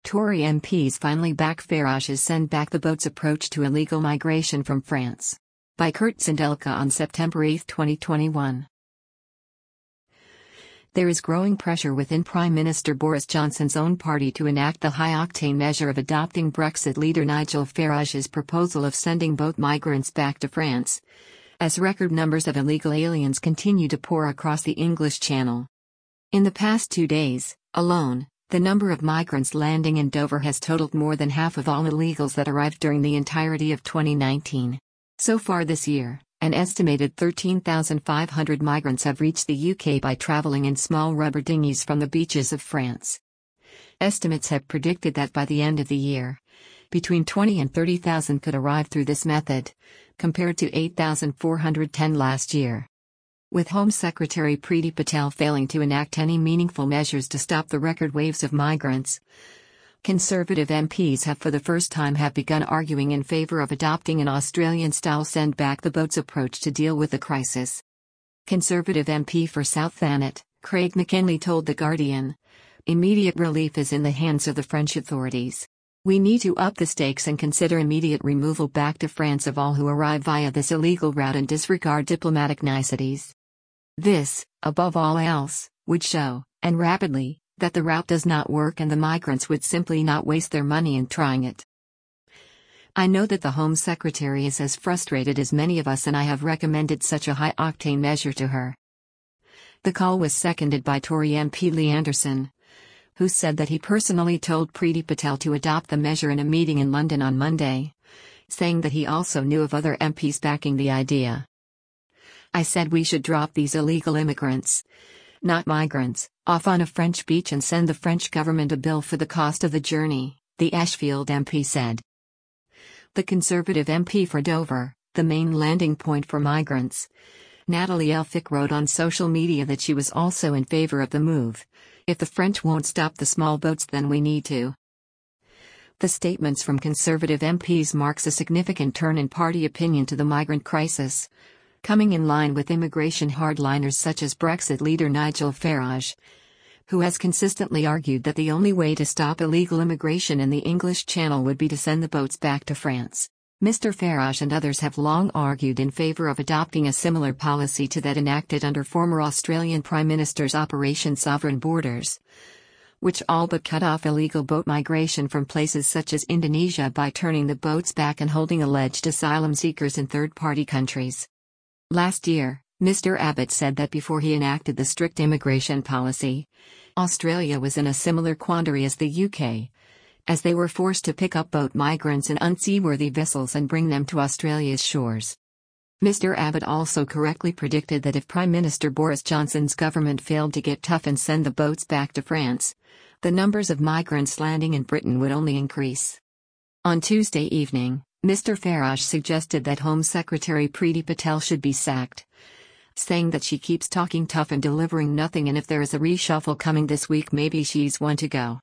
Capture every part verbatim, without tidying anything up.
Tory M Ps finally back Farage's send back the boats approach to illegal migration from France. By Kurt Zindelka on September eighth twenty twenty-one. There is growing pressure within Prime Minister Boris Johnson's own party to enact the high-octane measure of adopting Brexit leader Nigel Farage's proposal of sending boat migrants back to France, as record numbers of illegal aliens continue to pour across the English Channel. In the past two days, alone, the number of migrants landing in Dover has totaled more than half of all illegals that arrived during the entirety of twenty nineteen. So far this year, an estimated thirteen thousand five hundred migrants have reached the U K by travelling in small rubber dinghies from the beaches of France. Estimates have predicted that by the end of the year, between twenty and thirty thousand could arrive through this method, compared to eight thousand four hundred ten last year. With Home Secretary Priti Patel failing to enact any meaningful measures to stop the record waves of migrants, Conservative M Ps have for the first time have begun arguing in favour of adopting an Australian-style send-back-the-boats approach to deal with the crisis. Conservative M P for South Thanet, Craig McKinley told The Guardian, "Immediate relief is in the hands of the French authorities. We need to up the stakes and consider immediate removal back to France of all who arrive via this illegal route and disregard diplomatic niceties. This, above all else, would show, and rapidly, that the route does not work and the migrants would simply not waste their money in trying it. I know that the Home Secretary is as frustrated as many of us, and I have recommended such a high-octane measure to her." The call was seconded by Tory M P Lee Anderson, who said that he personally told Priti Patel to adopt the measure in a meeting in London on Monday, saying that he also knew of other M Ps backing the idea. "I said we should drop these illegal immigrants, not migrants, off on a French beach and send the French government a bill for the cost of the journey," the Ashfield M P said. The Conservative M P for Dover, the main landing point for migrants, Natalie Elphicke, wrote on social media that she was also in favour of the move. "If the French won't stop the small boats, then we need to." The statements from Conservative M Ps marks a significant turn in party opinion to the migrant crisis, coming in line with immigration hardliners such as Brexit leader Nigel Farage, who has consistently argued that the only way to stop illegal immigration in the English Channel would be to send the boats back to France. Mister Farage and others have long argued in favour of adopting a similar policy to that enacted under former Australian Prime Minister's Operation Sovereign Borders, which all but cut off illegal boat migration from places such as Indonesia by turning the boats back and holding alleged asylum seekers in third-party countries. Last year, Mister Abbott said that before he enacted the strict immigration policy, Australia was in a similar quandary as the U K, as they were forced to pick up boat migrants in unseaworthy vessels and bring them to Australia's shores. Mister Abbott also correctly predicted that if Prime Minister Boris Johnson's government failed to get tough and send the boats back to France, the numbers of migrants landing in Britain would only increase. On Tuesday evening, Mister Farage suggested that Home Secretary Priti Patel should be sacked, saying that she keeps talking tough and delivering nothing, and if there is a reshuffle coming this week, maybe she's one to go.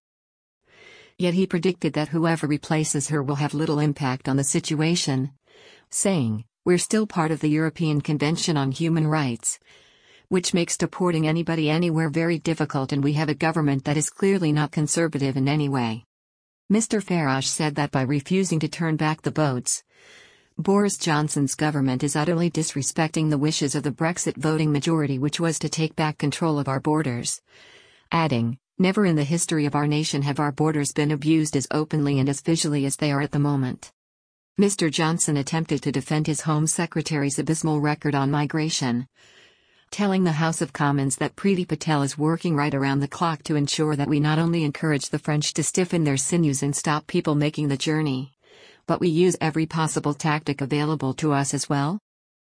Yet he predicted that whoever replaces her will have little impact on the situation, saying, "We're still part of the European Convention on Human Rights, which makes deporting anybody anywhere very difficult, and we have a government that is clearly not conservative in any way." Mister Farage said that by refusing to turn back the boats, Boris Johnson's government is utterly disrespecting the wishes of the Brexit voting majority, which was to take back control of our borders, adding, "Never in the history of our nation have our borders been abused as openly and as visually as they are at the moment." Mister Johnson attempted to defend his Home Secretary's abysmal record on migration, telling the House of Commons that Priti Patel is working right around the clock to ensure that we not only encourage the French to stiffen their sinews and stop people making the journey, but we use every possible tactic available to us as well.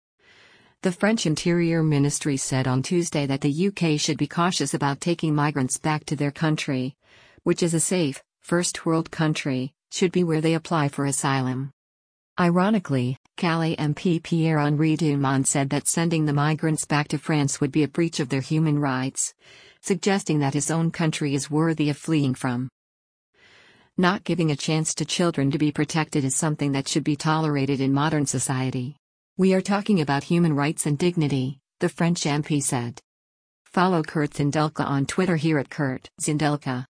The French Interior Ministry said on Tuesday that the U K should be cautious about taking migrants back to their country, which is a safe, first-world country, should be where they apply for asylum. Ironically, Calais M P Pierre-Henri Dumont said that sending the migrants back to France would be a breach of their human rights, suggesting that his own country is worthy of fleeing from. Not giving a chance to children to be protected is something that should be tolerated in modern society. "We are talking about human rights and dignity," the French M P said. Follow Kurt Zindelka on Twitter here at Kurt Zindelka.